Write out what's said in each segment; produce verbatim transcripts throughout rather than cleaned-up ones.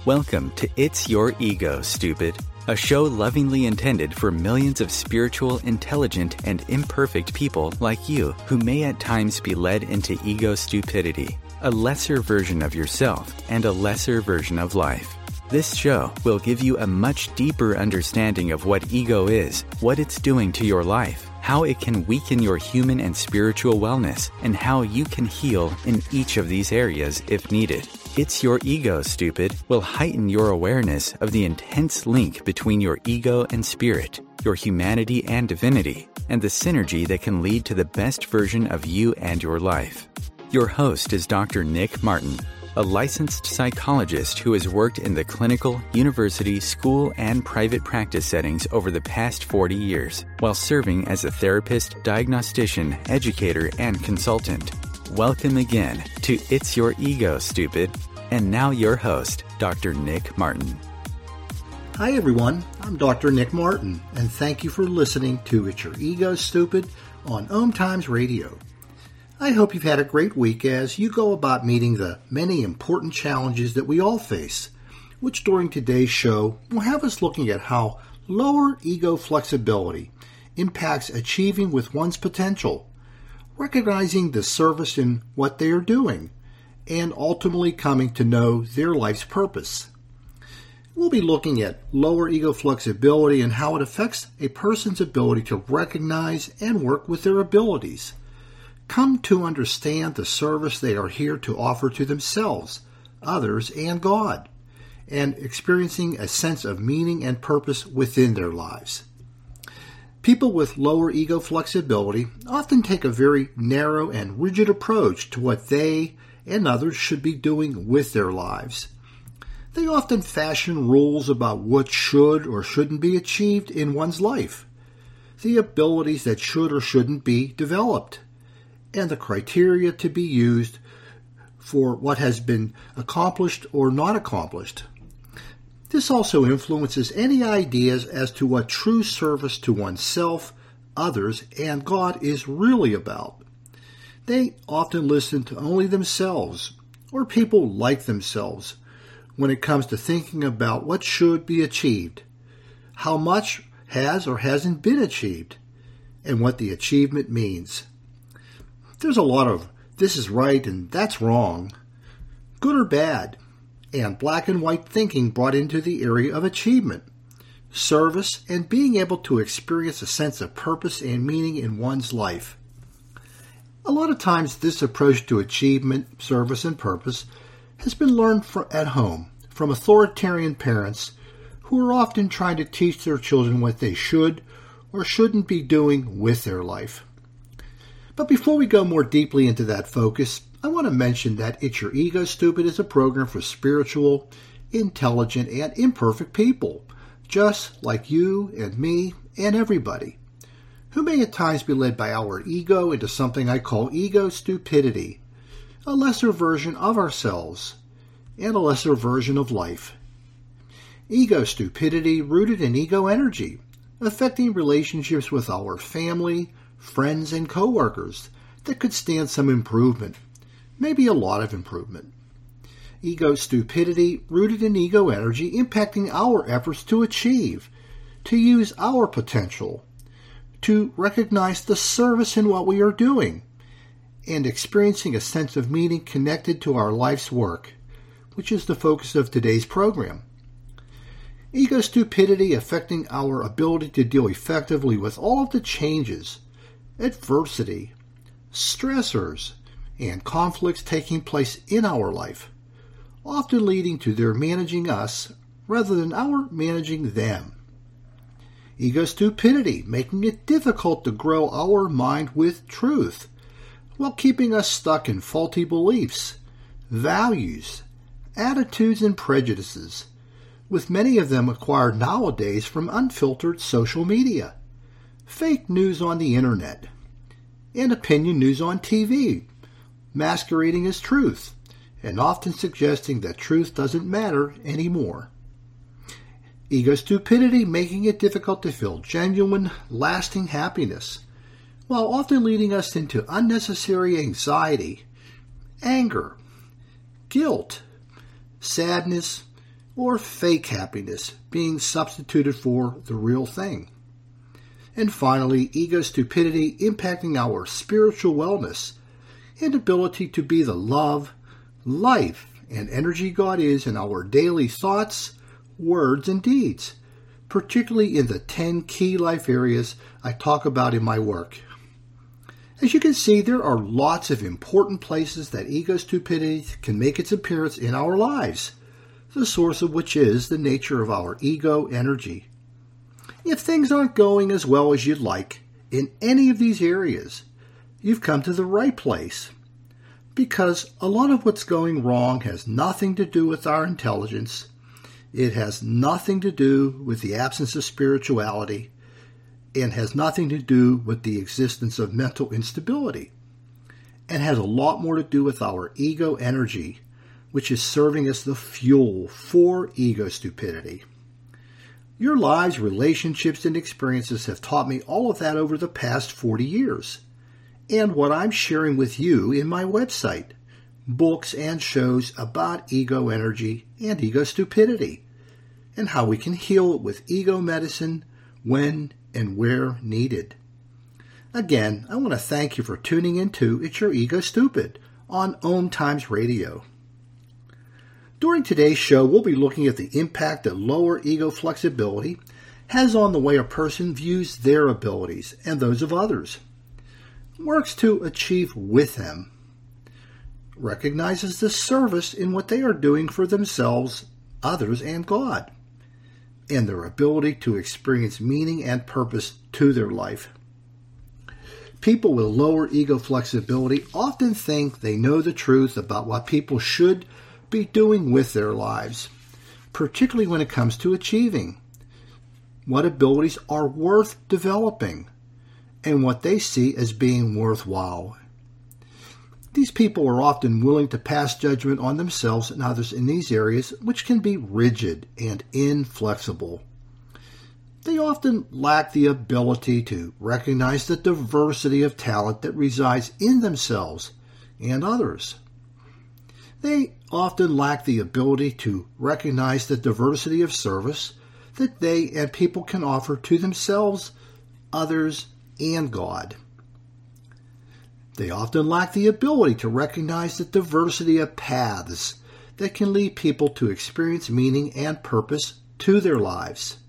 Welcome to It's Your Ego, Stupid, a show lovingly intended for millions of spiritual, intelligent, and imperfect people like you who may at times be led into ego stupidity, a lesser version of yourself and a lesser version of life. This show will give you a much deeper understanding of what ego is, what it's doing to your life, how it can weaken your human and spiritual wellness, and how you can heal in each of these areas if needed. It's Your Ego, Stupid will heighten your awareness of the intense link between your ego and spirit, your humanity and divinity, and the synergy that can lead to the best version of you and your life. Your host is Doctor Nick Martin, a licensed psychologist who has worked in the clinical, university, school, and private practice settings over the past forty years, while serving as a therapist, diagnostician, educator, and consultant. Welcome again to It's Your Ego, Stupid. And now your host, Doctor Nick Martin. Hi everyone, I'm Doctor Nick Martin, and thank you for listening to It's Your Ego, Stupid on Om Times Radio. I hope you've had a great week as you go about meeting the many important challenges that we all face, which during today's show will have us looking at how lower ego flexibility impacts achieving with one's potential, recognizing the service in what they are doing, and ultimately coming to know their life's purpose. We'll be looking at lower ego flexibility and how it affects a person's ability to recognize and work with their abilities, come to understand the service they are here to offer to themselves, others, and God, and experiencing a sense of meaning and purpose within their lives. People with lower ego flexibility often take a very narrow and rigid approach to what they and others should be doing with their lives. They often fashion rules about what should or shouldn't be achieved in one's life, the abilities that should or shouldn't be developed, and the criteria to be used for what has been accomplished or not accomplished. This also influences any ideas as to what true service to oneself, others, and God is really about. They often listen to only themselves or people like themselves when it comes to thinking about what should be achieved, how much has or hasn't been achieved, and what the achievement means. There's a lot of this is right and that's wrong, good or bad, and black and white thinking brought into the area of achievement, service, and being able to experience a sense of purpose and meaning in one's life. A lot of times this approach to achievement, service, and purpose has been learned from, at home from authoritarian parents who are often trying to teach their children what they should or shouldn't be doing with their life. But before we go more deeply into that focus, I want to mention that It's Your Ego, Stupid is a program for spiritual, intelligent, and imperfect people, just like you and me and everybody, who may at times be led by our ego into something I call ego stupidity, a lesser version of ourselves, and a lesser version of life. Ego stupidity rooted in ego energy, affecting relationships with our family, friends, and coworkers that could stand some improvement, maybe a lot of improvement. Ego stupidity rooted in ego energy impacting our efforts to achieve, to use our potential, to recognize the service in what we are doing, and experiencing a sense of meaning connected to our life's work, which is the focus of today's program. Ego stupidity affecting our ability to deal effectively with all of the changes, adversity, stressors, and conflicts taking place in our life, often leading to their managing us rather than our managing them. Ego stupidity making it difficult to grow our mind with truth, while keeping us stuck in faulty beliefs, values, attitudes, and prejudices, with many of them acquired nowadays from unfiltered social media, fake news on the internet, and opinion news on T V, masquerading as truth, and often suggesting that truth doesn't matter anymore. Ego stupidity making it difficult to feel genuine, lasting happiness, while often leading us into unnecessary anxiety, anger, guilt, sadness, or fake happiness being substituted for the real thing. And finally, ego stupidity impacting our spiritual wellness and ability to be the love, life, and energy God is in our daily thoughts, words, and deeds, particularly in the ten key life areas I talk about in my work. As you can see, there are lots of important places that ego stupidity can make its appearance in our lives, the source of which is the nature of our ego energy. If things aren't going as well as you'd like in any of these areas, you've come to the right place, because a lot of what's going wrong has nothing to do with our intelligence. It has nothing to do with the absence of spirituality, and has nothing to do with the existence of mental instability, and has a lot more to do with our ego energy, which is serving as the fuel for ego stupidity. Your lives, relationships, and experiences have taught me all of that over the past forty years, and what I'm sharing with you in my website, books and shows about ego energy and ego stupidity, and how we can heal it with ego medicine when and where needed. Again, I want to thank you for tuning into It's Your Ego Stupid on Om Times Radio. During today's show, we'll be looking at the impact that lower ego flexibility has on the way a person views their abilities and those of others, works to achieve with them, recognizes the service in what they are doing for themselves, others, and God, and their ability to experience meaning and purpose to their life. People with lower ego flexibility often think they know the truth about what people should be doing with their lives, particularly when it comes to achieving, what abilities are worth developing, and what they see as being worthwhile. These people are often willing to pass judgment on themselves and others in these areas, which can be rigid and inflexible. They often lack the ability to recognize the diversity of talent that resides in themselves and others. They often lack the ability to recognize the diversity of service that they and people can offer to themselves, others, and God. They often lack the ability to recognize the diversity of paths that can lead people to experience meaning and purpose to their lives.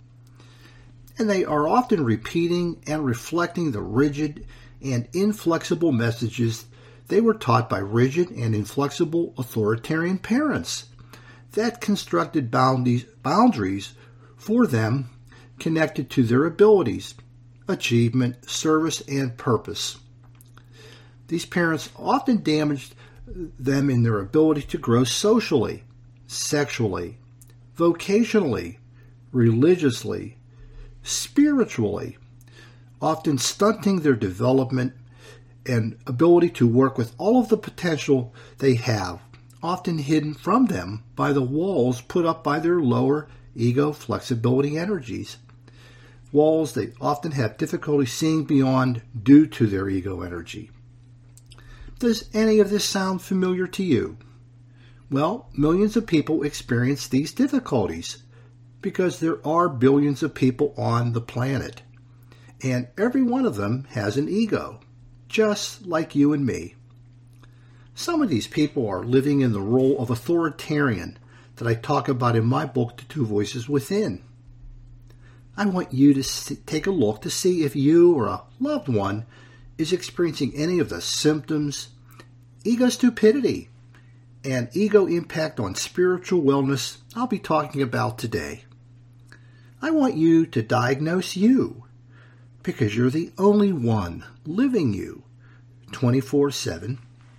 And they are often repeating and reflecting the rigid and inflexible messages they were taught by rigid and inflexible authoritarian parents that constructed boundaries, boundaries for them connected to their abilities, achievement, service, and purpose. These parents often damaged them in their ability to grow socially, sexually, vocationally, religiously, spiritually, often stunting their development and ability to work with all of the potential they have, often hidden from them by the walls put up by their lower ego flexibility energies. Walls they often have difficulty seeing beyond due to their ego energy. Does any of this sound familiar to you? Well, millions of people experience these difficulties because there are billions of people on the planet, and every one of them has an ego, just like you and me. Some of these people are living in the role of authoritarian that I talk about in my book, The Two Voices Within. I want you to see, take a look to see if you or a loved one is experiencing any of the symptoms, ego stupidity, and ego impact on spiritual wellness I'll be talking about today. I want you to diagnose you, because you're the only one living you twenty-four seven.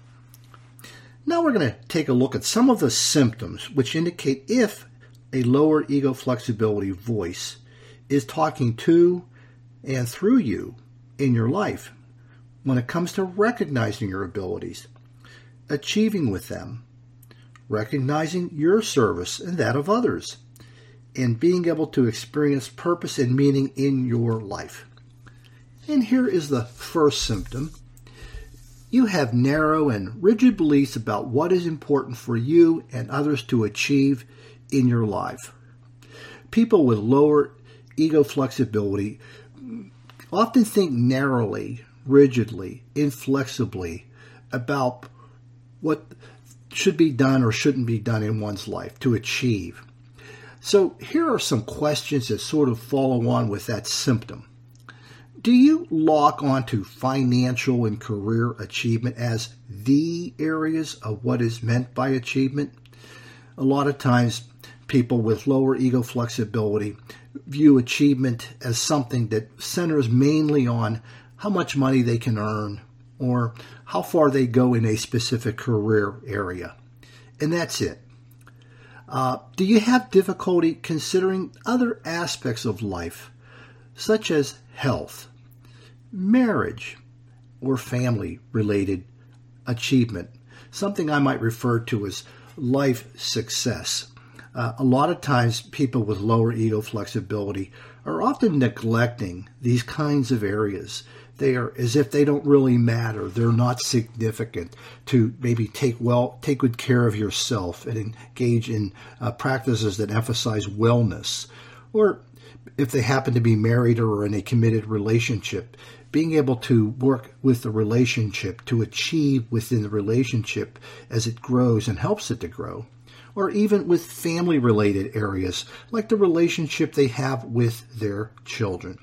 Now we're going to take a look at some of the symptoms which indicate if a lower ego flexibility voice is talking to and through you in your life when it comes to recognizing your abilities, achieving with them, recognizing your service and that of others, and being able to experience purpose and meaning in your life. And here is the first symptom. You have narrow and rigid beliefs about what is important for you and others to achieve in your life. People with lower ego flexibility often think narrowly, rigidly, inflexibly about what should be done or shouldn't be done in one's life to achieve. So here are some questions that sort of follow on with that symptom. Do you lock onto financial and career achievement as the areas of what is meant by achievement? A lot of times people with lower ego flexibility view achievement as something that centers mainly on how much money they can earn or how far they go in a specific career area. And that's it. Uh, do you have difficulty considering other aspects of life, such as health, marriage, or family-related achievement, something I might refer to as life success? Uh, a lot of times people with lower ego flexibility are often neglecting these kinds of areas. They are as if they don't really matter. They're not significant to maybe take well, take good care of yourself and engage in uh, practices that emphasize wellness. Or if they happen to be married or are in a committed relationship, being able to work with the relationship to achieve within the relationship as it grows and helps it to grow. Or even with family-related areas like the relationship they have with their children.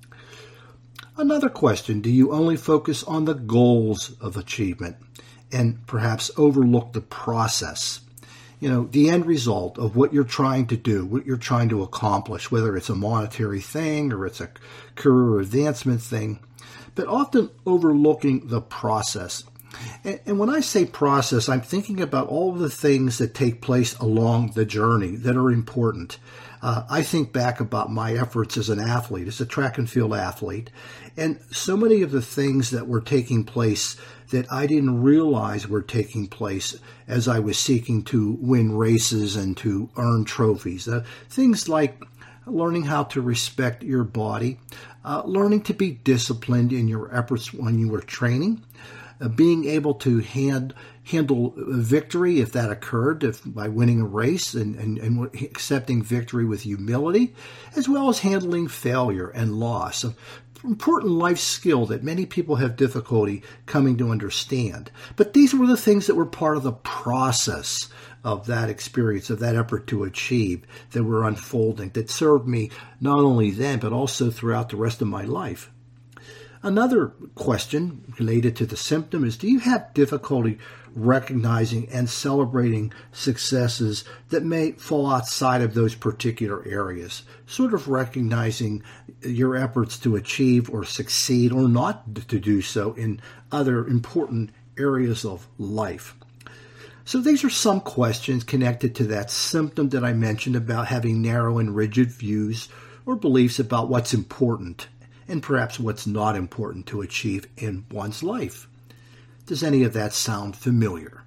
Another question, do you only focus on the goals of achievement and perhaps overlook the process? You know, the end result of what you're trying to do, what you're trying to accomplish, whether it's a monetary thing or it's a career advancement thing, but often overlooking the process. And, and when I say process, I'm thinking about all of the things that take place along the journey that are important. Uh, I think back about my efforts as an athlete, as a track and field athlete, and so many of the things that were taking place that I didn't realize were taking place as I was seeking to win races and to earn trophies. Uh, things like learning how to respect your body, uh, learning to be disciplined in your efforts when you were training, uh, being able to hand, handle victory if that occurred, if by winning a race and, and, and accepting victory with humility, as well as handling failure and loss. An important life skill that many people have difficulty coming to understand. But these were the things that were part of the process of that experience, of that effort to achieve, that were unfolding, that served me not only then, but also throughout the rest of my life. Another question related to the symptom is, do you have difficulty recognizing and celebrating successes that may fall outside of those particular areas? Sort of recognizing your efforts to achieve or succeed or not to do so in other important areas of life. So these are some questions connected to that symptom that I mentioned about having narrow and rigid views or beliefs about what's important and perhaps what's not important to achieve in one's life. Does any of that sound familiar?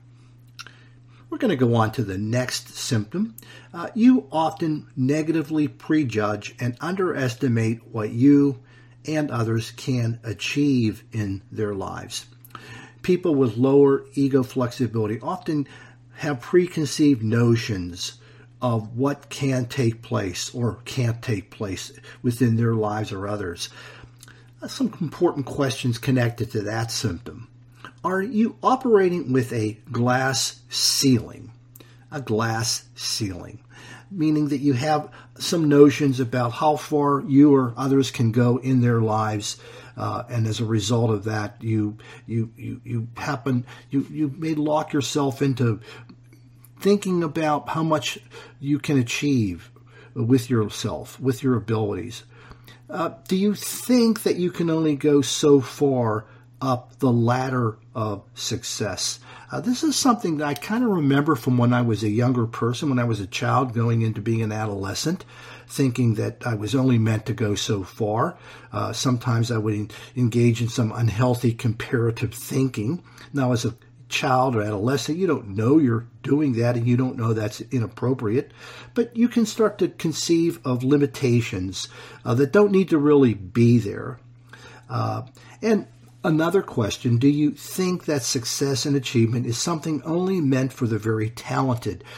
We're going to go on to the next symptom. Uh, you often negatively prejudge and underestimate what you and others can achieve in their lives. People with lower ego flexibility often have preconceived notions of what can take place or can't take place within their lives or others. Some important questions connected to that symptom. Are you operating with a glass ceiling? A glass ceiling, meaning that you have some notions about how far you or others can go in their lives, uh, and as a result of that, you you you you happen you you may lock yourself into thinking about how much you can achieve with yourself, with your abilities. Uh, do you think that you can only go so far up the ladder of success? Uh, this is something that I kind of remember from when I was a younger person, when I was a child going into being an adolescent, thinking that I was only meant to go so far. Uh, sometimes I would en- engage in some unhealthy comparative thinking. Now, as a child or adolescent, you don't know you're doing that and you don't know that's inappropriate, but you can start to conceive of limitations uh, that don't need to really be there. Uh, and another question, do you think that success and achievement is something only meant for the very talented?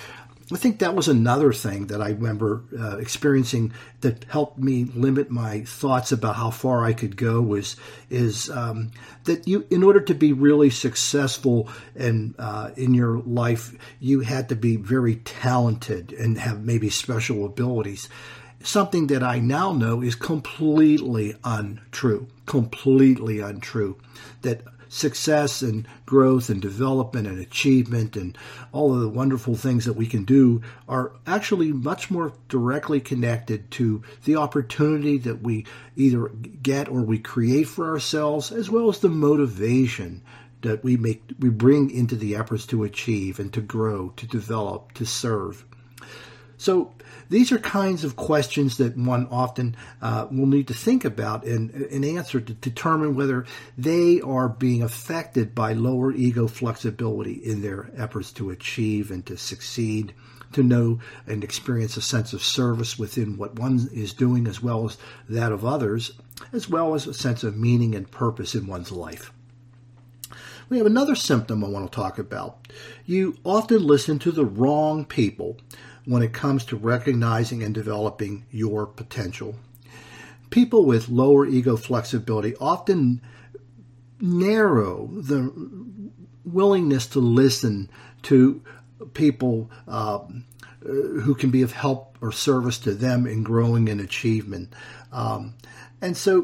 I think that was another thing that I remember uh, experiencing that helped me limit my thoughts about how far I could go was is um, that you, in order to be really successful in uh, in your life, you had to be very talented and have maybe special abilities. Something that I now know is completely untrue, completely untrue. That success and growth and development and achievement and all of the wonderful things that we can do are actually much more directly connected to the opportunity that we either get or we create for ourselves, as well as the motivation that we make, we bring into the efforts to achieve and to grow, to develop, to serve. So these are kinds of questions that one often uh, will need to think about and, and answer to determine whether they are being affected by lower ego flexibility in their efforts to achieve and to succeed, to know and experience a sense of service within what one is doing as well as that of others, as well as a sense of meaning and purpose in one's life. We have another symptom I want to talk about. You often listen to the wrong people when it comes to recognizing and developing your potential. People with lower ego flexibility often narrow the willingness to listen to people uh, who can be of help or service to them in growing and achievement. Um, and so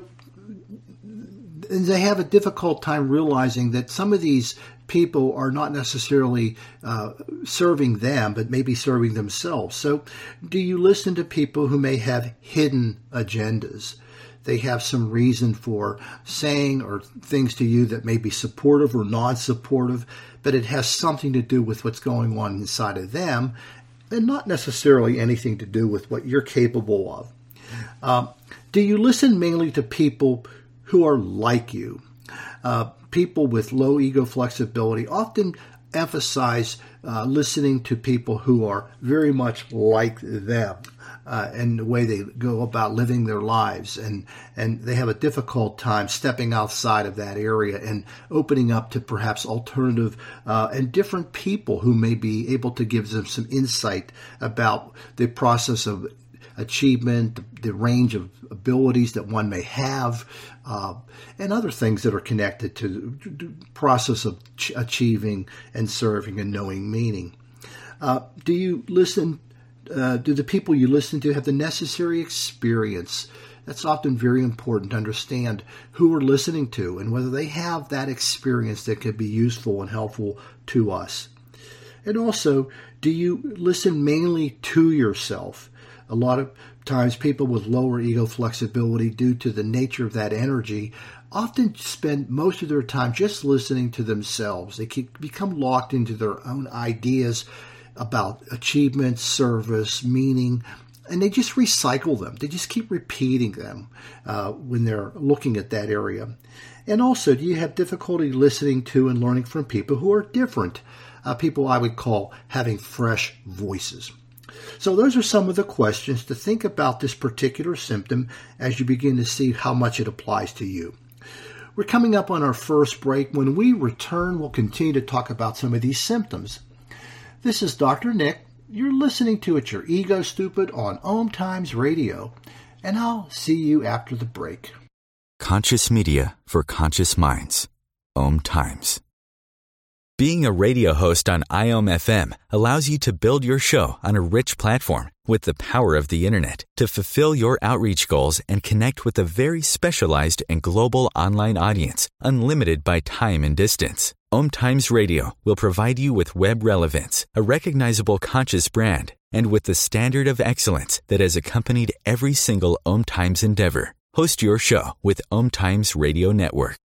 and they have a difficult time realizing that some of these people are not necessarily uh, serving them, but maybe serving themselves. So do you listen to people who may have hidden agendas? They have some reason for saying or things to you that may be supportive or non-supportive, but it has something to do with what's going on inside of them and not necessarily anything to do with what you're capable of. Um, do you listen mainly to people who are like you? Uh, people with low ego flexibility often emphasize uh, listening to people who are very much like them uh, and the way they go about living their lives. And, and they have a difficult time stepping outside of that area and opening up to perhaps alternative uh, and different people who may be able to give them some insight about the process of achievement, the range of abilities that one may have, uh, and other things that are connected to the process of ch- achieving and serving and knowing meaning. Uh, do you listen, uh, do the people you listen to have the necessary experience? That's often very important to understand who we're listening to and whether they have that experience that could be useful and helpful to us. And also, do you listen mainly to yourself? A lot of times people with lower ego flexibility, due to the nature of that energy, often spend most of their time just listening to themselves. They keep, become locked into their own ideas about achievement, service, meaning, and they just recycle them. They just keep repeating them uh, when they're looking at that area. And also, do you have difficulty listening to and learning from people who are different? Uh, people I would call having fresh voices. So those are some of the questions to think about this particular symptom as you begin to see how much it applies to you. We're coming up on our first break. When we return, we'll continue to talk about some of these symptoms. This is Doctor Nick. You're listening to It's Your Ego Stupid on Om Times Radio, and I'll see you after the break. Conscious media for conscious minds. Om Times. Being a radio host on I O M F M allows you to build your show on a rich platform with the power of the internet to fulfill your outreach goals and connect with a very specialized and global online audience, unlimited by time and distance. Om Times Radio will provide you with web relevance, a recognizable conscious brand, and with the standard of excellence that has accompanied every single Om Times endeavor. Host your show with Om Times Radio Network.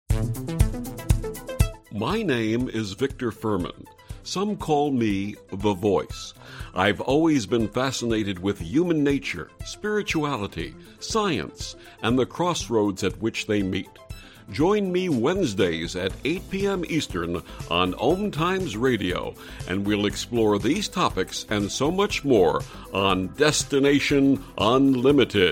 My name is Victor Furman. Some call me The Voice. I've always been fascinated with human nature, spirituality, science, and the crossroads at which they meet. Join me Wednesdays at eight p.m. Eastern on Om Times Radio, and we'll explore these topics and so much more on Destination Unlimited.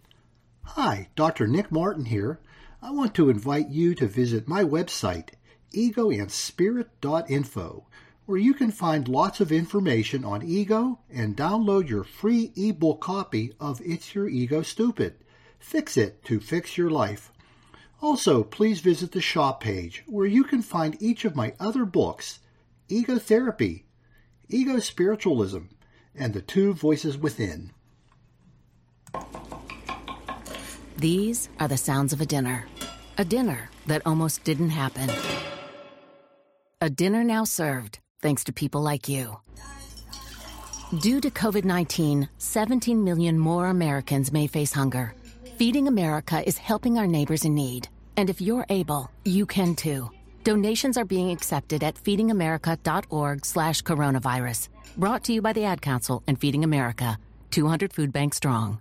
Hi, Doctor Nick Martin here. I want to invite you to visit my website, ego and spirit dot info, where you can find lots of information on ego and download your free ebook copy of It's Your Ego Stupid. Fix it to fix your life. Also, please visit the shop page where you can find each of my other books, Ego Therapy, Ego Spiritualism, and The Two Voices Within. These are the sounds of a dinner. A dinner that almost didn't happen. A dinner now served, thanks to people like you. Due to covid nineteen, seventeen million more Americans may face hunger. Feeding America is helping our neighbors in need. And if you're able, you can too. Donations are being accepted at feedingamerica.org slash coronavirus. Brought to you by the Ad Council and Feeding America, two hundred food banks strong.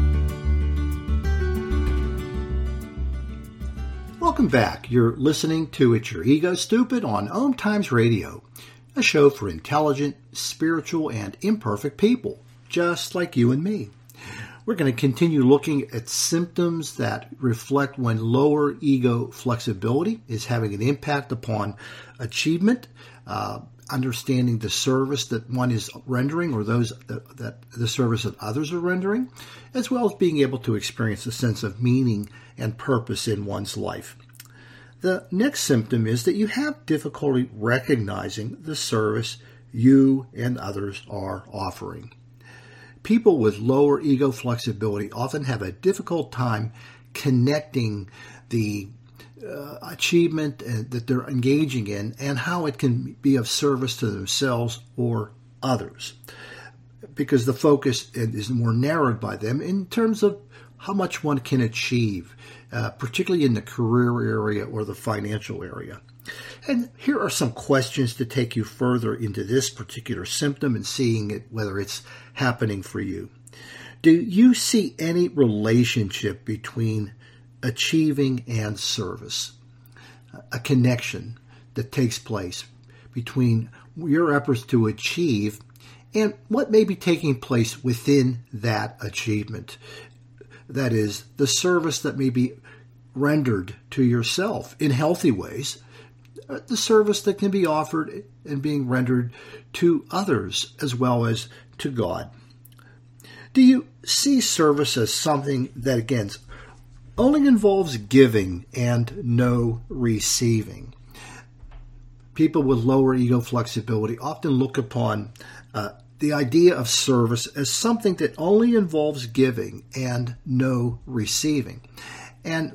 Welcome back. You're listening to It's Your Ego Stupid on Om Times Radio, a show for intelligent, spiritual, and imperfect people, just like you and me. We're going to continue looking at symptoms that reflect when lower ego flexibility is having an impact upon achievement, uh, understanding the service that one is rendering or those that, that the service that others are rendering, as well as being able to experience a sense of meaning and purpose in one's life. The next symptom is that you have difficulty recognizing the service you and others are offering. People with lower ego flexibility often have a difficult time connecting the uh, achievement uh, that they're engaging in and how it can be of service to themselves or others, because the focus is more narrowed by them in terms of how much one can achieve, uh, particularly in the career area or the financial area. And here are some questions to take you further into this particular symptom and seeing it, whether it's happening for you. Do you see any relationship between achieving and service? A connection that takes place between your efforts to achieve and what may be taking place within that achievement. That is, the service that may be rendered to yourself in healthy ways, the service that can be offered and being rendered to others as well as to God. Do you see service as something that, again, only involves giving and no receiving? People with lower ego flexibility often look upon uh, the idea of service as something that only involves giving and no receiving. And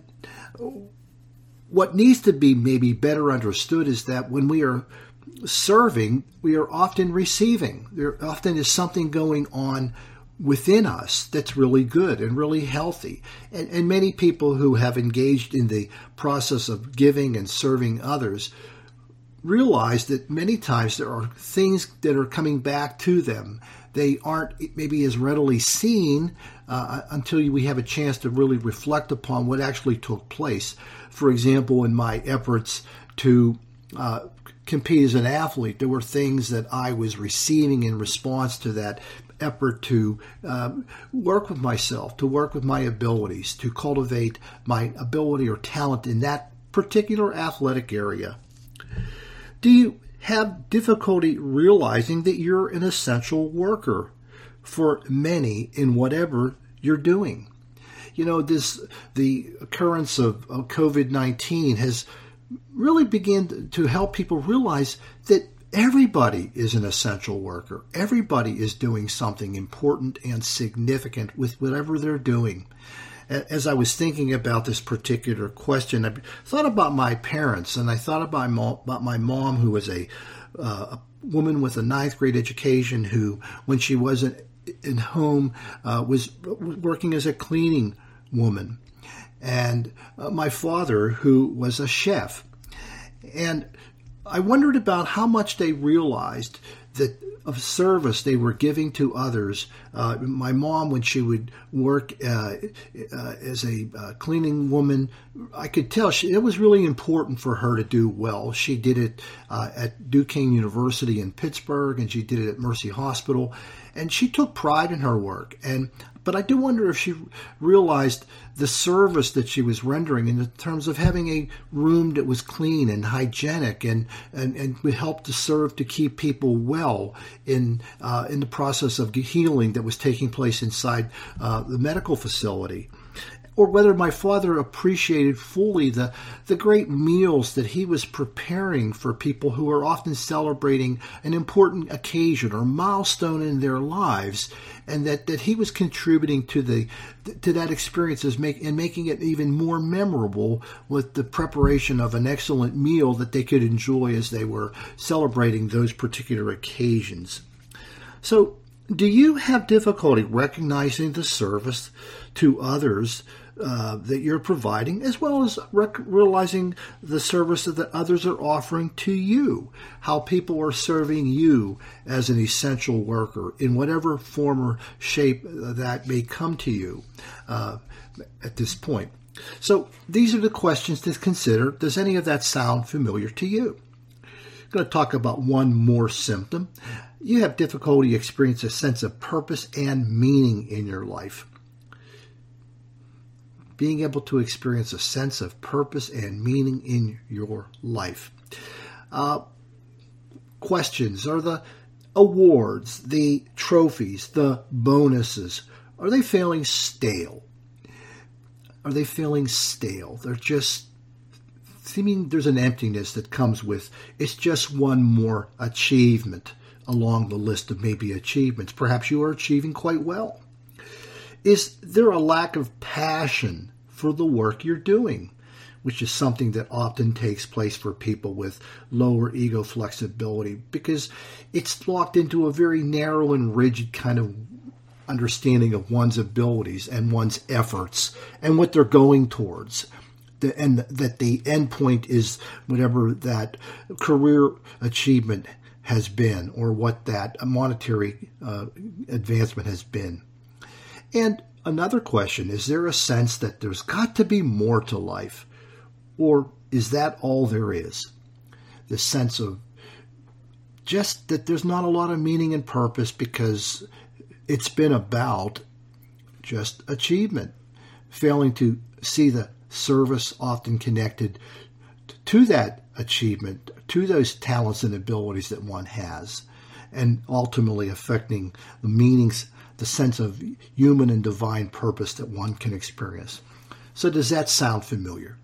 what needs to be maybe better understood is that when we are serving, we are often receiving. There often is something going on within us that's really good and really healthy. And, and many people who have engaged in the process of giving and serving others realize that many times there are things that are coming back to them. They aren't maybe as readily seen uh, until we have a chance to really reflect upon what actually took place. For example, in my efforts to uh, compete as an athlete, there were things that I was receiving in response to that effort to um, work with myself, to work with my abilities, to cultivate my ability or talent in that particular athletic area. Do you have difficulty realizing that you're an essential worker for many in whatever you're doing? You know, this the occurrence of, of covid nineteen has really begun to help people realize that everybody is an essential worker. Everybody is doing something important and significant with whatever they're doing. As I was thinking about this particular question, I thought about my parents, and I thought about my, about my mom, who was a, uh, a woman with a ninth grade education, who, when she wasn't in home, uh, was working as a cleaning woman, and uh, my father, who was a chef. And I wondered about how much they realized that of service they were giving to others. Uh, my mom, when she would work uh, uh, as a uh, cleaning woman, I could tell she, it was really important for her to do well. She did it uh, at Duquesne University in Pittsburgh, and she did it at Mercy Hospital, and she took pride in her work. And but I do wonder if she realized the service that she was rendering in terms of having a room that was clean and hygienic and, and, and would help to serve to keep people well in uh, in the process of healing that was taking place inside uh, the medical facility. Or whether my father appreciated fully the, the great meals that he was preparing for people who are often celebrating an important occasion or milestone in their lives, and that, that he was contributing to the to that experience as make, and making it even more memorable with the preparation of an excellent meal that they could enjoy as they were celebrating those particular occasions. So, do you have difficulty recognizing the service to others uh, that you're providing, as well as rec- realizing the service that others are offering to you, how people are serving you as an essential worker in whatever form or shape that may come to you uh, at this point? So these are the questions to consider. Does any of that sound familiar to you? I'm going to talk about one more symptom. You have difficulty experiencing a sense of purpose and meaning in your life. Being able to experience a sense of purpose and meaning in your life. Uh, questions are the awards, the trophies, the bonuses. Are they feeling stale? Are they feeling stale? They're just seeming there's an emptiness that comes with it's just one more achievement along the list of maybe achievements. Perhaps you are achieving quite well. Is there a lack of passion for the work you're doing, which is something that often takes place for people with lower ego flexibility, because it's locked into a very narrow and rigid kind of understanding of one's abilities and one's efforts and what they're going towards. The, and that the end point is whatever that career achievement has been or what that monetary uh, advancement has been. And another question, is there a sense that there's got to be more to life? Or is that all there is? The sense of just that there's not a lot of meaning and purpose because it's been about just achievement, failing to see the service often connected to that achievement, to those talents and abilities that one has, and ultimately affecting the meanings, the sense of human and divine purpose that one can experience. So does that sound familiar?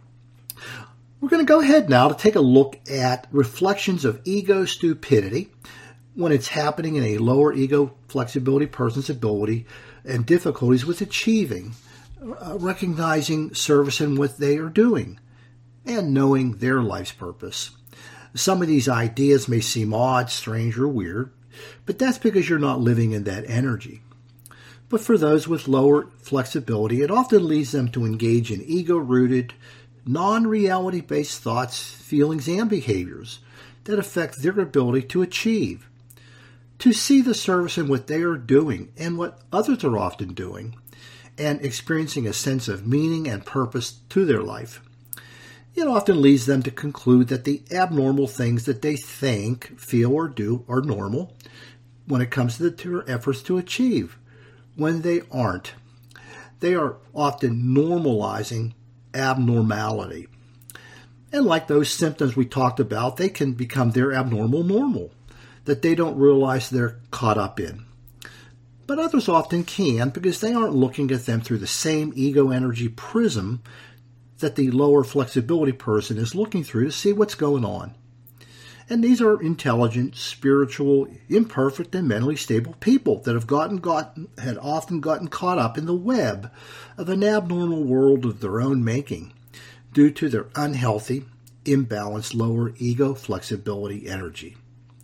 We're going to go ahead now to take a look at reflections of ego stupidity when it's happening in a lower ego flexibility person's ability and difficulties with achieving, uh, recognizing service in what they are doing, and knowing their life's purpose. Some of these ideas may seem odd, strange, or weird, but that's because you're not living in that energy. But for those with lower flexibility, it often leads them to engage in ego-rooted, non-reality-based thoughts, feelings, and behaviors that affect their ability to achieve, to see the service in what they are doing and what others are often doing, and experiencing a sense of meaning and purpose to their life. It often leads them to conclude that the abnormal things that they think, feel, or do are normal when it comes to their efforts to achieve, when they aren't. They are often normalizing abnormality. And like those symptoms we talked about, they can become their abnormal normal that they don't realize they're caught up in. But others often can because they aren't looking at them through the same ego energy prism that the lower flexibility person is looking through to see what's going on. And these are intelligent, spiritual, imperfect, and mentally stable people that have gotten, gotten, had often gotten caught up in the web of an abnormal world of their own making due to their unhealthy, imbalanced lower ego flexibility energy.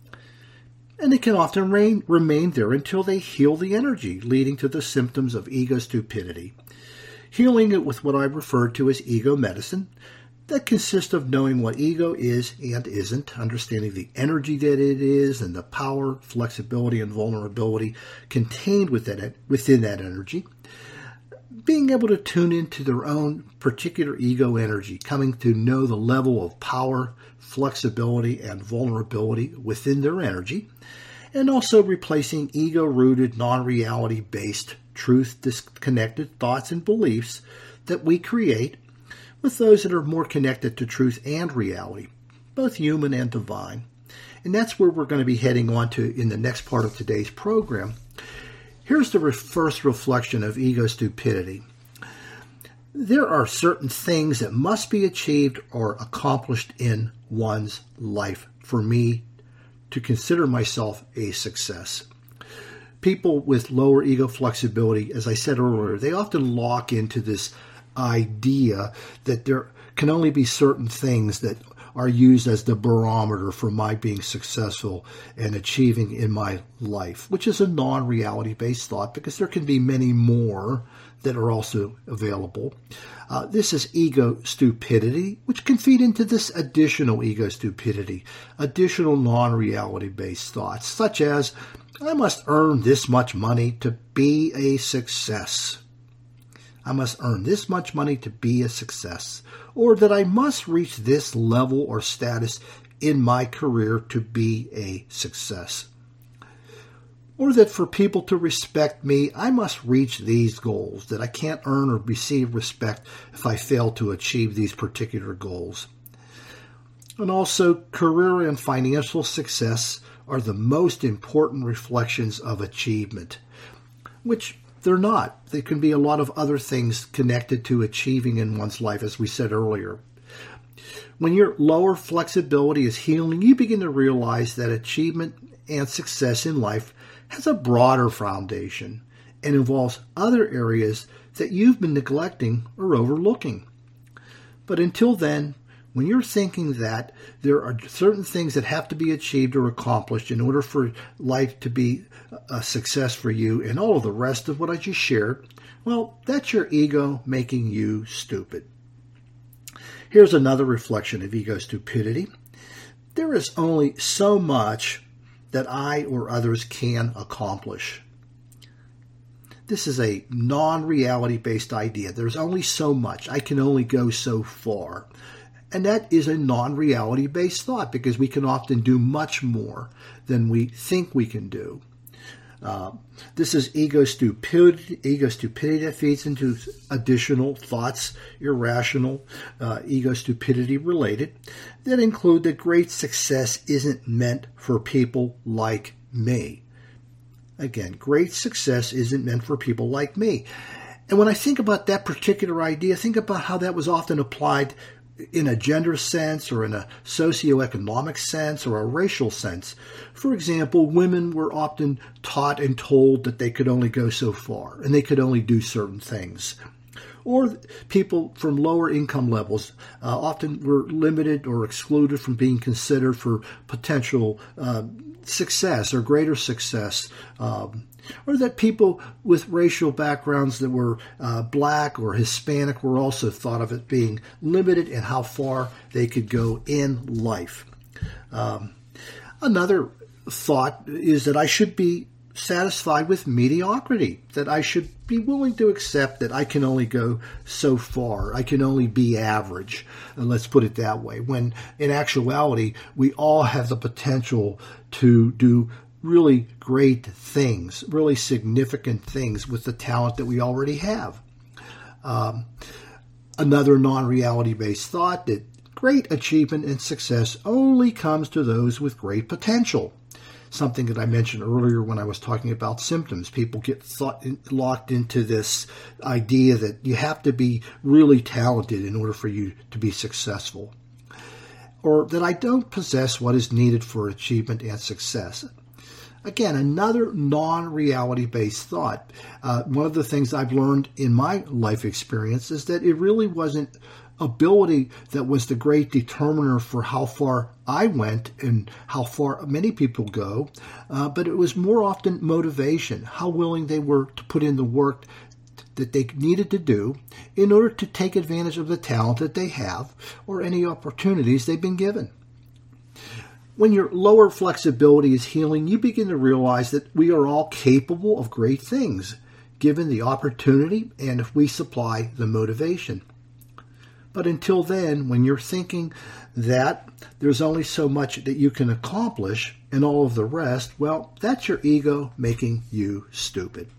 And they can often remain, remain there until they heal the energy, leading to the symptoms of ego stupidity. Healing it with what I refer to as ego medicine that consists of knowing what ego is and isn't, understanding the energy that it is and the power, flexibility, and vulnerability contained within it, within that energy, being able to tune into their own particular ego energy, coming to know the level of power, flexibility, and vulnerability within their energy, and also replacing ego-rooted, non-reality-based, truth-disconnected thoughts and beliefs that we create with those that are more connected to truth and reality, both human and divine. And that's where we're going to be heading on to in the next part of today's program. Here's the first reflection of ego stupidity. There are certain things that must be achieved or accomplished in one's life for me to consider myself a success. People with lower ego flexibility, as I said earlier, they often lock into this idea that there can only be certain things that are used as the barometer for my being successful and achieving in my life, which is a non-reality based thought because there can be many more that are also available. Uh, this is ego stupidity, which can feed into this additional ego stupidity, additional non-reality based thoughts, such as, I must earn this much money to be a success. I must earn this much money to be a success, or that I must reach this level or status in my career to be a success, or that for people to respect me, I must reach these goals, that I can't earn or receive respect if I fail to achieve these particular goals. And also, career and financial success are the most important reflections of achievement, which they're not. There can be a lot of other things connected to achieving in one's life, as we said earlier. When your lower flexibility is healing, you begin to realize that achievement and success in life has a broader foundation and involves other areas that you've been neglecting or overlooking. But until then, when you're thinking that there are certain things that have to be achieved or accomplished in order for life to be a success for you and all of the rest of what I just shared, well, that's your ego making you stupid. Here's another reflection of ego stupidity. There is only so much that I or others can accomplish. This is a non-reality based idea. There's only so much. I can only go so far. And that is a non-reality based thought because we can often do much more than we think we can do. Uh, this is ego stupidity, ego stupidity that feeds into additional thoughts, irrational, uh, ego stupidity related, that include that great success isn't meant for people like me. Again, great success isn't meant for people like me. And when I think about that particular idea, think about how that was often applied in a gender sense or in a socioeconomic sense or a racial sense. For example, women were often taught and told that they could only go so far and they could only do certain things. Or people from lower income levels uh, often were limited or excluded from being considered for potential uh, success or greater success. Um, or that people with racial backgrounds that were uh, black or Hispanic were also thought of as being limited in how far they could go in life. Um, another thought is that I should be satisfied with mediocrity, that I should be willing to accept that I can only go so far, I can only be average, and let's put it that way, when in actuality we all have the potential to do really great things, really significant things with the talent that we already have. Um, another non-reality based thought that great achievement and success only comes to those with great potential. Something that I mentioned earlier when I was talking about symptoms. People get thought, locked into this idea that you have to be really talented in order for you to be successful. Or that I don't possess what is needed for achievement and success. Again, another non-reality based thought. Uh, one of the things I've learned in my life experience is that it really wasn't ability that was the great determiner for how far I went and how far many people go, uh, but it was more often motivation, how willing they were to put in the work that they needed to do in order to take advantage of the talent that they have or any opportunities they've been given. When your lower flexibility is healing, you begin to realize that we are all capable of great things, given the opportunity and if we supply the motivation. But until then, when you're thinking that there's only so much that you can accomplish and all of the rest, well, that's your ego making you stupid.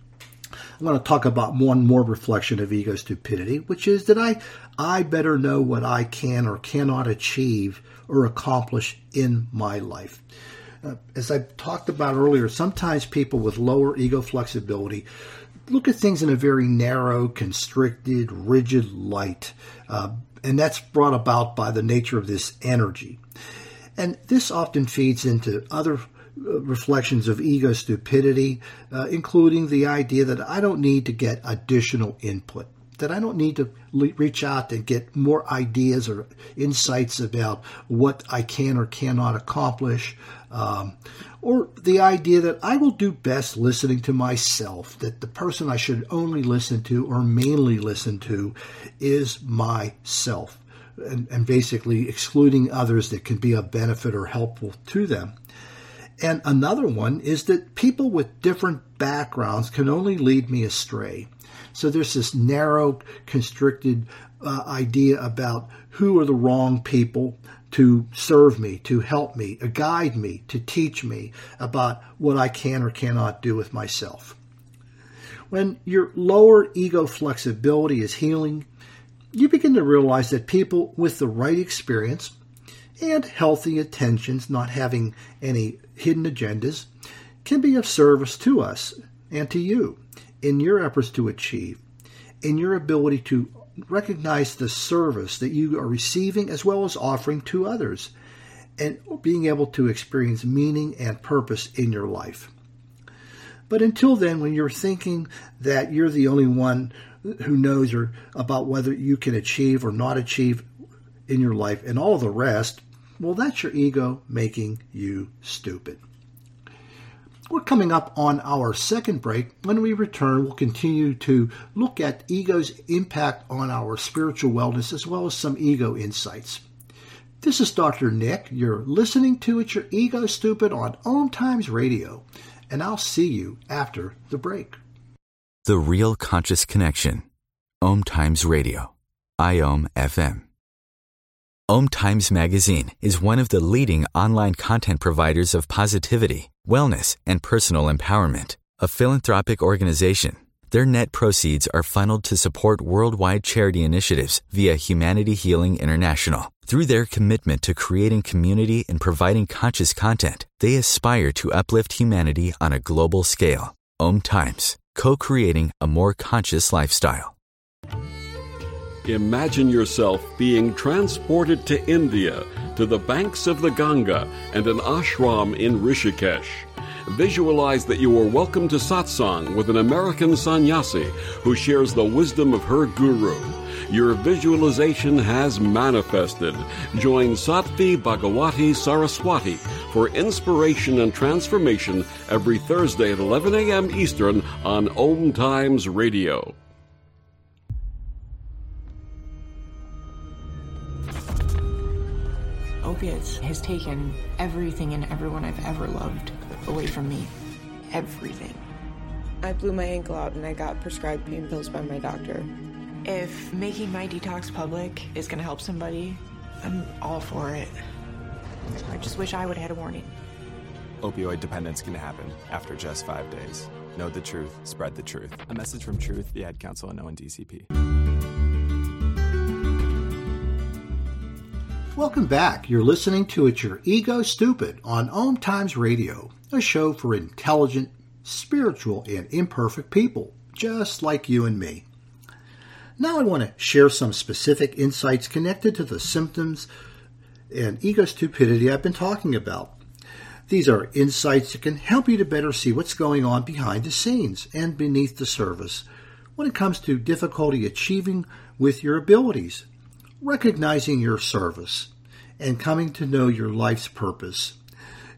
I'm going to talk about one more reflection of ego stupidity, which is that I, I better know what I can or cannot achieve or accomplish in my life. Uh, as I talked about earlier, sometimes people with lower ego flexibility look at things in a very narrow, constricted, rigid light. Uh, and that's brought about by the nature of this energy. And this often feeds into other uh, reflections of ego stupidity, uh, including the idea that I don't need to get additional input, that I don't need to le- reach out and get more ideas or insights about what I can or cannot accomplish, um, or the idea that I will do best listening to myself, that the person I should only listen to or mainly listen to is myself, and, and basically excluding others that can be of benefit or helpful to them. And another one is that people with different backgrounds can only lead me astray. So there's this narrow, constricted uh, idea about who are the wrong people to serve me, to help me, to guide me, to teach me about what I can or cannot do with myself. When your lower ego flexibility is healing, you begin to realize that people with the right experience and healthy intentions, not having any hidden agendas, can be of service to us and to you in your efforts to achieve, in your ability to recognize the service that you are receiving as well as offering to others, and being able to experience meaning and purpose in your life. But until then, when you're thinking that you're the only one who knows or about whether you can achieve or not achieve in your life and all the rest, well, that's your ego making you stupid. We're coming up on our second break. When we return, we'll continue to look at ego's impact on our spiritual wellness as well as some ego insights. This is Doctor Nick. You're listening to It's Your Ego Stupid on Om Times Radio, and I'll see you after the break. The Real Conscious Connection. Om Times Radio. I O M F M. Om Times Magazine is one of the leading online content providers of positivity, wellness, and personal empowerment. A philanthropic organization, their net proceeds are funneled to support worldwide charity initiatives via Humanity Healing International. Through their commitment to creating community and providing conscious content, they aspire to uplift humanity on a global scale. Om Times, co-creating a more conscious lifestyle. Imagine yourself being transported to India, to the banks of the Ganga and an ashram in Rishikesh. Visualize that you are welcome to satsang with an American sannyasi who shares the wisdom of her guru. Your visualization has manifested. Join Sattvi Bhagawati Saraswati for inspiration and transformation every Thursday at eleven a.m. Eastern on Om Times Radio. Opiates has taken everything and everyone I've ever loved away from me. Everything. I blew my ankle out and I got prescribed pain pills by my doctor. If making my detox public is going to help somebody, I'm all for it. I just wish I would have had a warning. Opioid dependence can happen after just five days. Know the truth, spread the truth. A message from Truth, the Ad Council, and O N D C P. Welcome back. You're listening to It's Your Ego Stupid on Om Times Radio, a show for intelligent, spiritual, and imperfect people, just like you and me. Now I want to share some specific insights connected to the symptoms and ego stupidity I've been talking about. These are insights that can help you to better see what's going on behind the scenes and beneath the surface when it comes to difficulty achieving with your abilities, recognizing your service, and coming to know your life's purpose.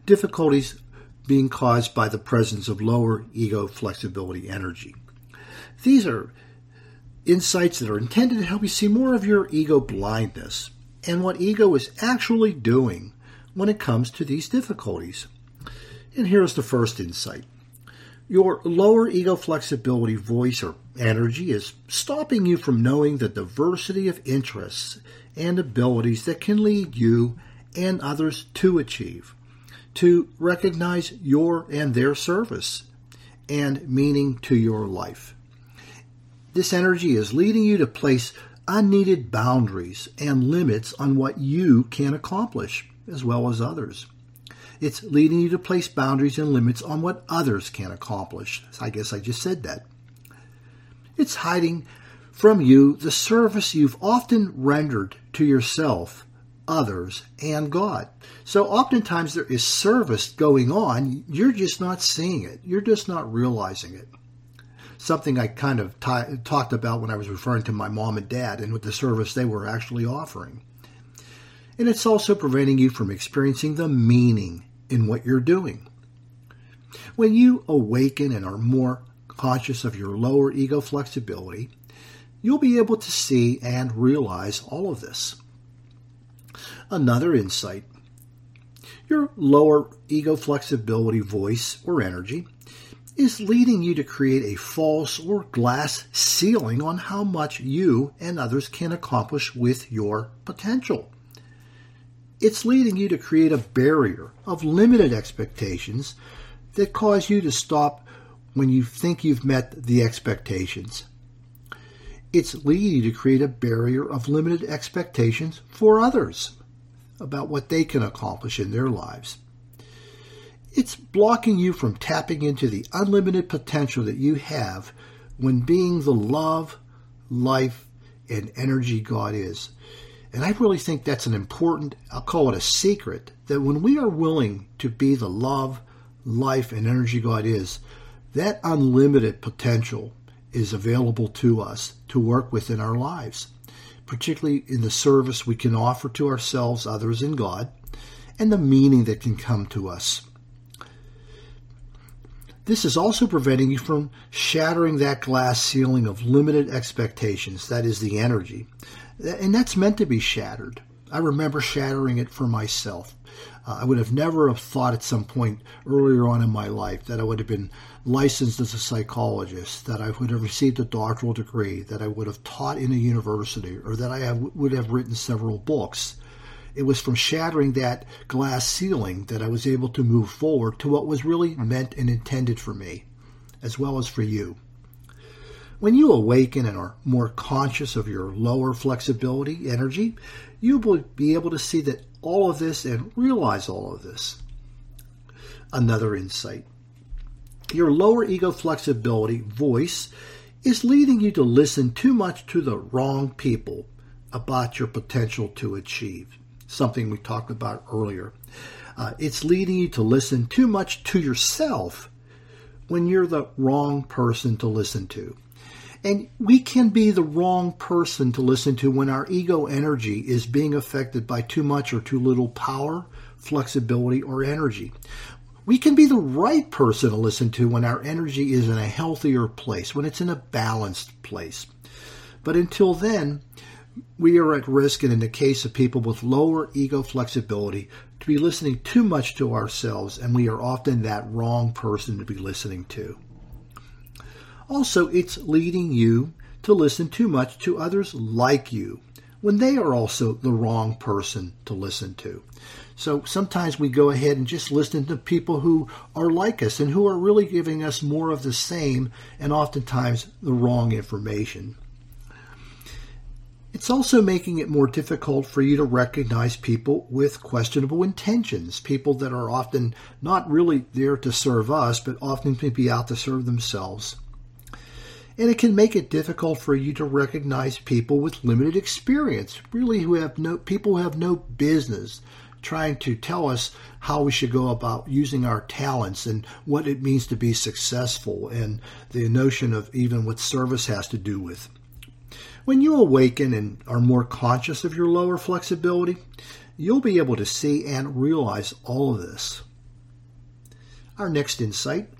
Difficulties being caused by the presence of lower ego flexibility energy. These are insights that are intended to help you see more of your ego blindness and what ego is actually doing when it comes to these difficulties. And here's the first insight. Your lower ego flexibility voice or energy is stopping you from knowing the diversity of interests and abilities that can lead you and others to achieve, to recognize your and their service and meaning to your life. This energy is leading you to place unneeded boundaries and limits on what you can accomplish, as well as others. It's leading you to place boundaries and limits on what others can accomplish. I guess I just said that. It's hiding from you the service you've often rendered to yourself, others, and God. So oftentimes there is service going on. You're just not seeing it. You're just not realizing it. Something I kind of t- talked about when I was referring to my mom and dad and with the service they were actually offering. And it's also preventing you from experiencing the meaning in what you're doing. When you awaken and are more conscious of your lower ego flexibility, you'll be able to see and realize all of this. Another insight. Your lower ego flexibility voice or energy is leading you to create a false or glass ceiling on how much you and others can accomplish with your potential. It's leading you to create a barrier of limited expectations that cause you to stop when you think you've met the expectations. It's leading you to create a barrier of limited expectations for others about what they can accomplish in their lives. It's blocking you from tapping into the unlimited potential that you have when being the love, life, and energy God is. And I really think that's an important, I'll call it a secret, that when we are willing to be the love, life, and energy God is, that unlimited potential is available to us to work with in our lives, particularly in the service we can offer to ourselves, others, and God, and the meaning that can come to us. This is also preventing you from shattering that glass ceiling of limited expectations, that is the energy. And that's meant to be shattered. I remember shattering it for myself. Uh, I would have never have thought at some point earlier on in my life that I would have been licensed as a psychologist, that I would have received a doctoral degree, that I would have taught in a university, or that I have, would have written several books. It was from shattering that glass ceiling that I was able to move forward to what was really meant and intended for me, as well as for you. When you awaken and are more conscious of your lower flexibility energy, you will be able to see that all of this and realize all of this. Another insight. Your lower ego flexibility voice is leading you to listen too much to the wrong people about your potential to achieve. Something we talked about earlier. Uh, it's leading you to listen too much to yourself when you're the wrong person to listen to. And we can be the wrong person to listen to when our ego energy is being affected by too much or too little power, flexibility, or energy. We can be the right person to listen to when our energy is in a healthier place, when it's in a balanced place. But until then, we are at risk, and in the case of people with lower ego flexibility, to be listening too much to ourselves, and we are often that wrong person to be listening to. Also, it's leading you to listen too much to others like you when they are also the wrong person to listen to. So sometimes we go ahead and just listen to people who are like us and who are really giving us more of the same and oftentimes the wrong information. It's also making it more difficult for you to recognize people with questionable intentions, people that are often not really there to serve us, but often can be out to serve themselves. And it can make it difficult for you to recognize people with limited experience, really who have no people who have no business trying to tell us how we should go about using our talents and what it means to be successful and the notion of even what service has to do with. When you awaken and are more conscious of your lower flexibility, you'll be able to see and realize all of this. Our next insight.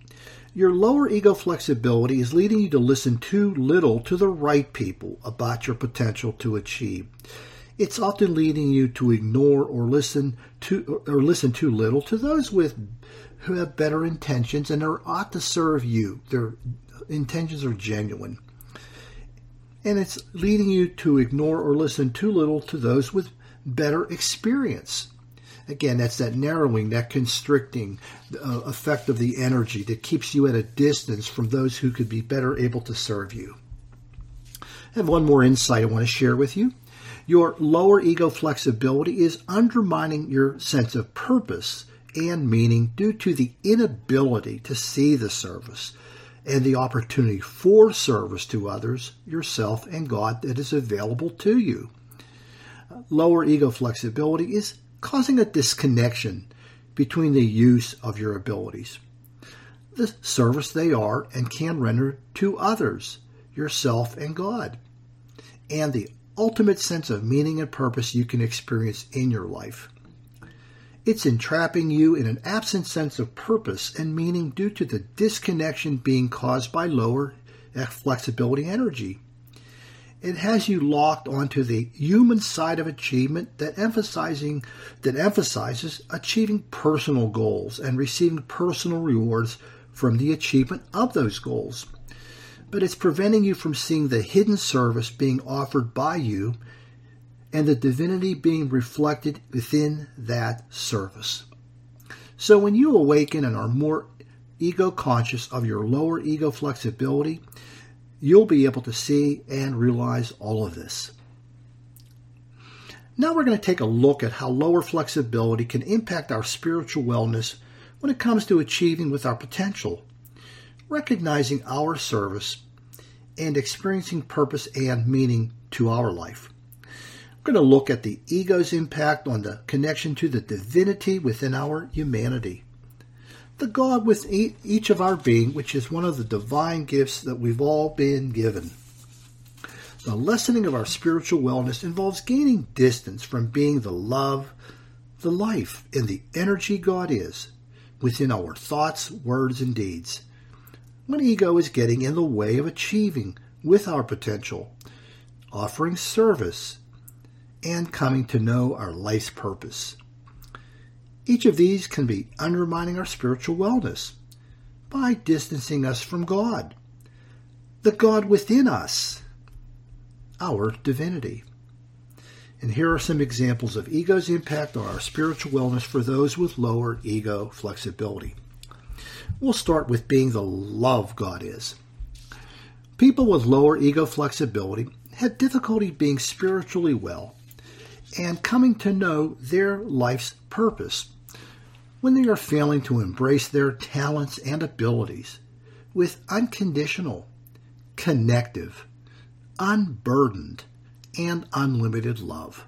Your lower ego flexibility is leading you to listen too little to the right people about your potential to achieve. It's often leading you to ignore or listen to or listen too little to those with who have better intentions and are ought to serve you. Their intentions are genuine. And it's leading you to ignore or listen too little to those with better experience. Again, that's that narrowing, that constricting uh, effect of the energy that keeps you at a distance from those who could be better able to serve you. I have one more insight I want to share with you. Your lower ego flexibility is undermining your sense of purpose and meaning due to the inability to see the service and the opportunity for service to others, yourself, and God that is available to you. Lower ego flexibility is causing a disconnection between the use of your abilities, the service they are and can render to others, yourself, and God, and the ultimate sense of meaning and purpose you can experience in your life. It's entrapping you in an absent sense of purpose and meaning due to the disconnection being caused by lower flexibility energy. It has you locked onto the human side of achievement that emphasizing that emphasizes achieving personal goals and receiving personal rewards from the achievement of those goals. But it's preventing you from seeing the hidden service being offered by you and the divinity being reflected within that service. So when you awaken and are more ego conscious of your lower ego flexibility, you'll be able to see and realize all of this. Now we're going to take a look at how lower flexibility can impact our spiritual wellness when it comes to achieving with our potential, recognizing our service, and experiencing purpose and meaning to our life. We're going to look at the ego's impact on the connection to the divinity within our humanity. The God within each of our being, which is one of the divine gifts that we've all been given. The lessening of our spiritual wellness involves gaining distance from being the love, the life, and the energy God is within our thoughts, words, and deeds. When ego is getting in the way of achieving with our potential, offering service, and coming to know our life's purpose. Each of these can be undermining our spiritual wellness by distancing us from God, the God within us, our divinity. And here are some examples of ego's impact on our spiritual wellness for those with lower ego flexibility. We'll start with being the love God is. People with lower ego flexibility have difficulty being spiritually well and coming to know their life's purpose when they are failing to embrace their talents and abilities with unconditional, connective, unburdened, and unlimited love.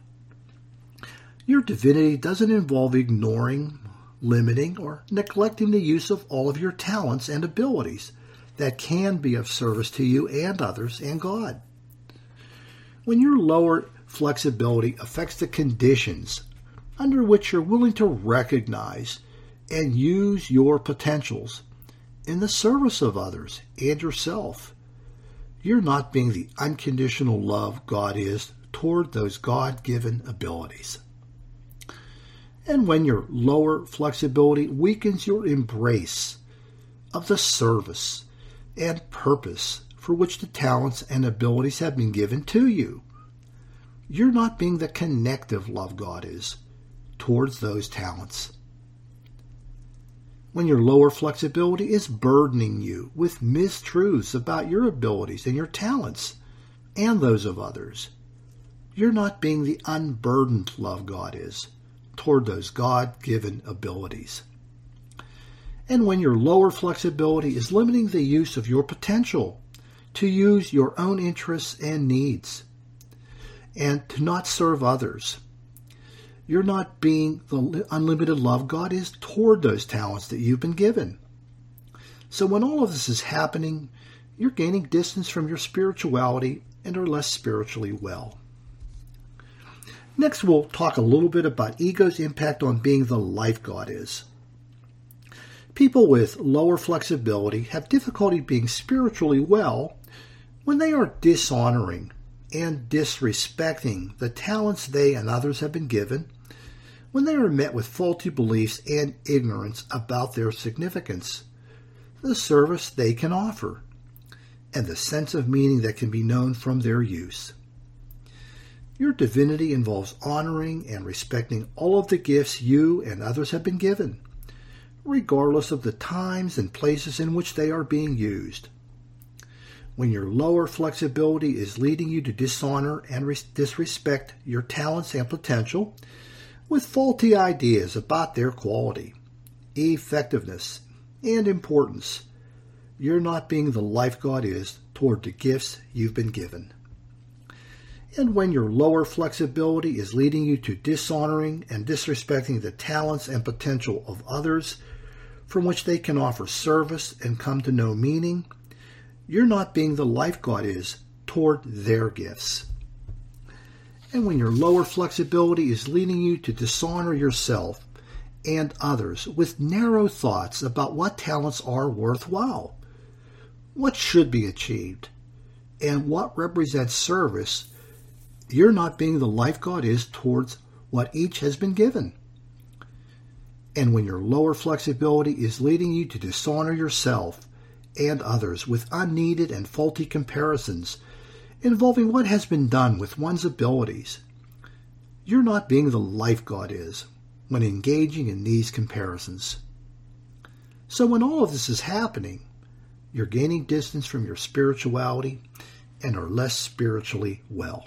Your divinity doesn't involve ignoring, limiting, or neglecting the use of all of your talents and abilities that can be of service to you and others and God. When your lower flexibility affects the conditions under which you're willing to recognize and use your potentials in the service of others and yourself, you're not being the unconditional love God is toward those God-given abilities. And when your lower flexibility weakens your embrace of the service and purpose for which the talents and abilities have been given to you, you're not being the connective love God is towards those talents. When your lower flexibility is burdening you with mistruths about your abilities and your talents and those of others, you're not being the unburdened love God is toward those God-given abilities. And when your lower flexibility is limiting the use of your potential to use your own interests and needs and to not serve others, you're not being the unlimited love God is toward those talents that you've been given. So when all of this is happening, you're gaining distance from your spirituality and are less spiritually well. Next, we'll talk a little bit about ego's impact on being the life God is. People with lower flexibility have difficulty being spiritually well when they are dishonoring and disrespecting the talents they and others have been given, when they are met with faulty beliefs and ignorance about their significance, the service they can offer, and the sense of meaning that can be known from their use. Your divinity involves honoring and respecting all of the gifts you and others have been given, regardless of the times and places in which they are being used. When your lower flexibility is leading you to dishonor and res- disrespect your talents and potential with faulty ideas about their quality, effectiveness, and importance, you're not being the life God is toward the gifts you've been given. And when your lower flexibility is leading you to dishonoring and disrespecting the talents and potential of others from which they can offer service and come to know meaning, you're not being the life God is toward their gifts. And when your lower flexibility is leading you to dishonor yourself and others with narrow thoughts about what talents are worthwhile, what should be achieved, and what represents service, you're not being the life God is towards what each has been given. And when your lower flexibility is leading you to dishonor yourself and others with unneeded and faulty comparisons involving what has been done with one's abilities, you're not being the life God is when engaging in these comparisons. So when all of this is happening, you're gaining distance from your spirituality and are less spiritually well.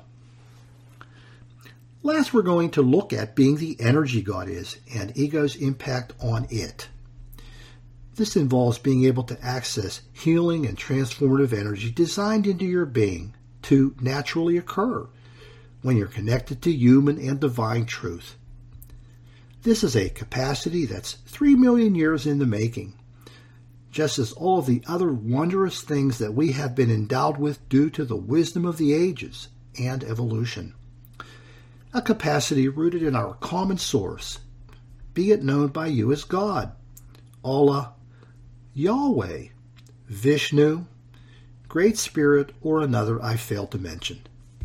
Last, we're going to look at being the energy God is and ego's impact on it. This involves being able to access healing and transformative energy designed into your being to naturally occur when you're connected to human and divine truth. This is a capacity that's three million years in the making, just as all of the other wondrous things that we have been endowed with due to the wisdom of the ages and evolution. A capacity rooted in our common source, be it known by you as God, Allah, Yahweh, Vishnu, Great Spirit, or another I failed to mention.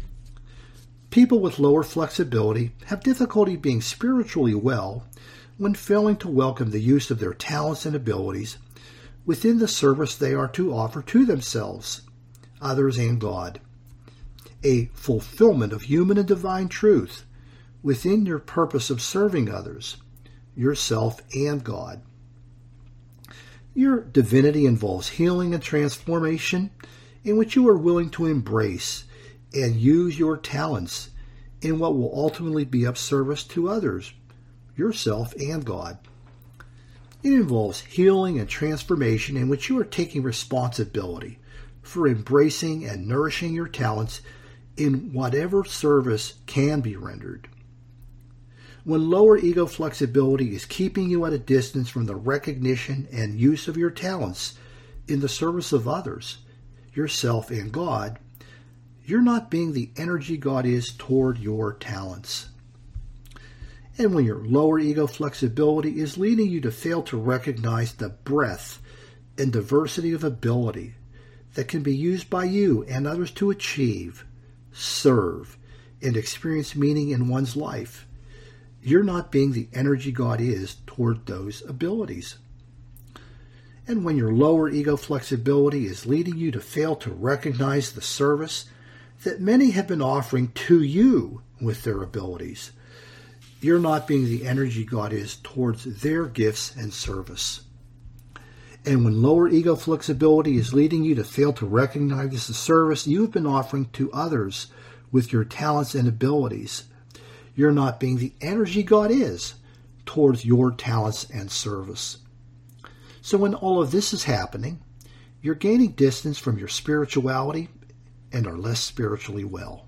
People with lower flexibility have difficulty being spiritually well when failing to welcome the use of their talents and abilities within the service they are to offer to themselves, others, and God. A fulfillment of human and divine truth within your purpose of serving others, yourself, and God. Your divinity involves healing and transformation in which you are willing to embrace and use your talents in what will ultimately be of service to others, yourself, and God. It involves healing and transformation in which you are taking responsibility for embracing and nourishing your talents in whatever service can be rendered. When lower ego flexibility is keeping you at a distance from the recognition and use of your talents in the service of others, yourself, and God, you're not being the energy God is toward your talents. And when your lower ego flexibility is leading you to fail to recognize the breadth and diversity of ability that can be used by you and others to achieve, serve, and experience meaning in one's life, you're not being the energy God is toward those abilities. And when your lower ego flexibility is leading you to fail to recognize the service that many have been offering to you with their abilities, you're not being the energy God is towards their gifts and service. And when lower ego flexibility is leading you to fail to recognize the service you've been offering to others with your talents and abilities, you're not being the energy God is towards your talents and service. So when all of this is happening, you're gaining distance from your spirituality and are less spiritually well.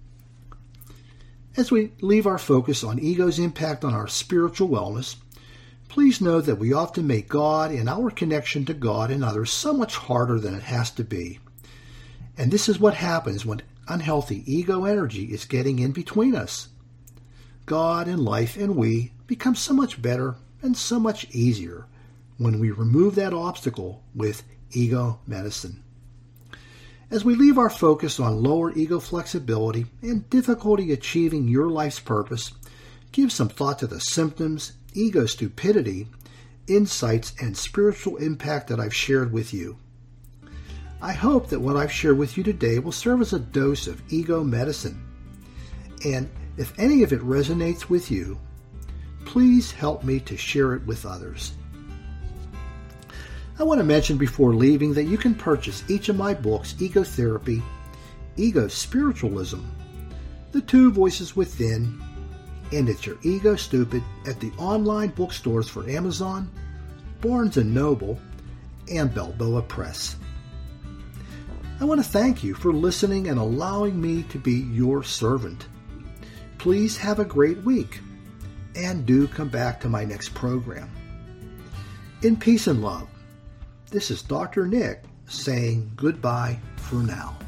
As we leave our focus on ego's impact on our spiritual wellness, please know that we often make God and our connection to God and others so much harder than it has to be. And this is what happens when unhealthy ego energy is getting in between us. God and life and we become so much better and so much easier when we remove that obstacle with ego medicine. As we leave our focus on lower ego flexibility and difficulty achieving your life's purpose, give some thought to the symptoms, ego stupidity, insights, and spiritual impact that I've shared with you. I hope that what I've shared with you today will serve as a dose of ego medicine. And if any of it resonates with you, please help me to share it with others. I want to mention before leaving that you can purchase each of my books, Ego Therapy, Ego Spiritualism, The Two Voices Within, and It's Your Ego Stupid at the online bookstores for Amazon, Barnes and Noble, and Balboa Press. I want to thank you for listening and allowing me to be your servant. Please have a great week, and do come back to my next program. In peace and love, this is Doctor Nick saying goodbye for now.